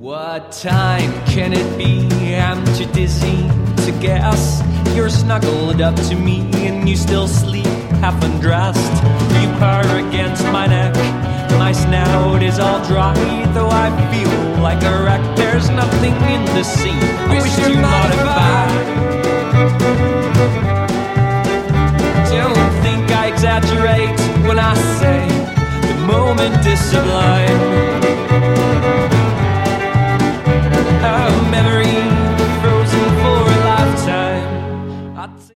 What time can it be? I'm too dizzy to guess. You're snuggled up to me and you still sleep half undressed. You purr against my neck, my snout is all dry. Though I feel like a wreck, there's nothing in the sea I wish to modify. Don't think I exaggerate when I say the moment is sublime.